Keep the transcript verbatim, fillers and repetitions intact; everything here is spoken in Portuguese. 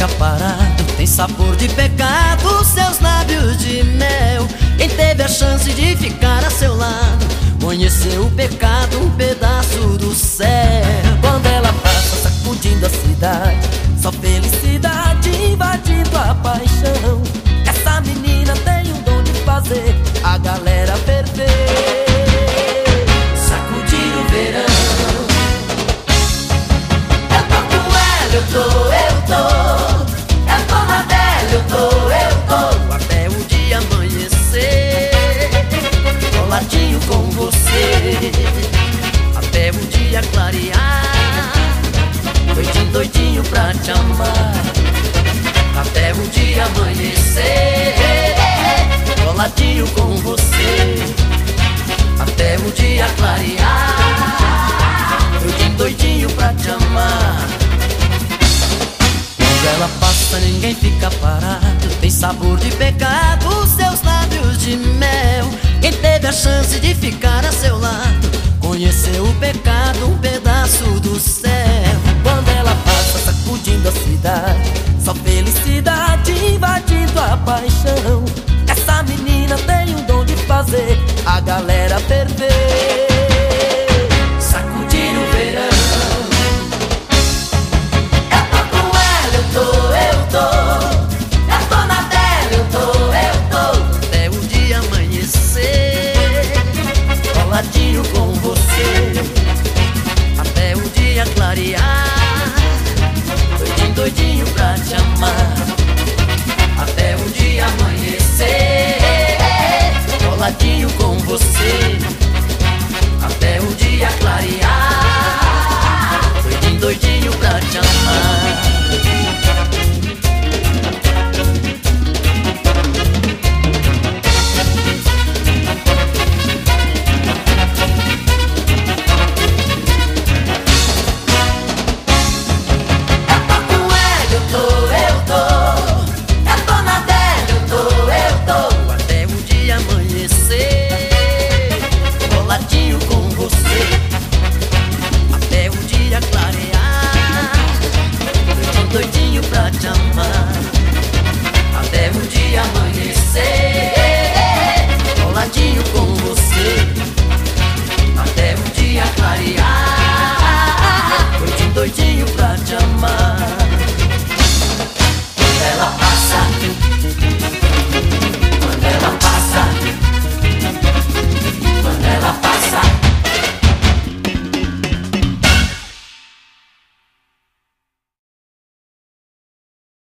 fica parado tem sabor de pecado, seus lábios de mel. Quem teve a chance de ficar a seu lado conheceu o pecado, um pedaço do céu. Quando ela passa sacudindo a cidade, só felicidade invadindo a paixão. Essa menina tem um dom de fazer a galera ferver, sacudir o verão. Eu tô com ela, eu tô, eu tô. Eu tô na dela, eu tô, eu tô. Até o dia amanhecer, coladinho com você. Até o dia clarear, doidinho, doidinho pra te amar. Até o dia amanhecer, coladinho com você. Até o dia clarear, doidinho, doidinho pra te amar. Quando ela passa ninguém fica parado, tem sabor de pecado, seus lábios de mel. Quem teve a chance de ficar a seu lado conheceu o pecado, um pedaço do céu. Quando ela passa sacudindo a cidade, só felicidade invadindo a paixão. Essa menina tem um dom de fazer a galera ferver.